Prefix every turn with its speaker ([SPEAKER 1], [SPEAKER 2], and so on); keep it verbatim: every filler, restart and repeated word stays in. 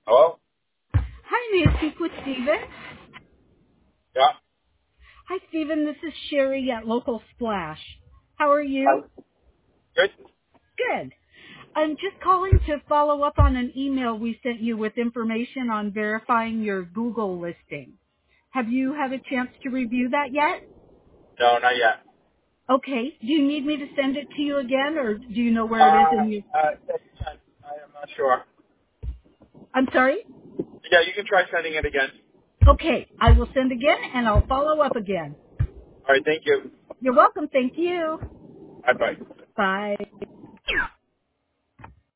[SPEAKER 1] Hello?
[SPEAKER 2] Hi, may I speak with Stephen?
[SPEAKER 1] Yeah.
[SPEAKER 2] Hi, Stephen. This is Sherry at Local Splash. How are
[SPEAKER 1] Hi.
[SPEAKER 2] you?
[SPEAKER 1] Good?
[SPEAKER 2] Good. I'm just calling to follow up on an email we sent you with information on verifying your Google listing. Have you had a chance to review that yet?
[SPEAKER 1] No, not yet.
[SPEAKER 2] Okay. Do you need me to send it to you again, or do you know where it is
[SPEAKER 1] Uh,
[SPEAKER 2] in your...
[SPEAKER 1] uh, take your time. I am not sure.
[SPEAKER 2] I'm sorry?
[SPEAKER 1] Yeah, you can try sending it again.
[SPEAKER 2] Okay. I will send again, and I'll follow up again.
[SPEAKER 1] All right, thank you.
[SPEAKER 2] You're welcome. Thank you.
[SPEAKER 1] Bye-bye.
[SPEAKER 2] Bye.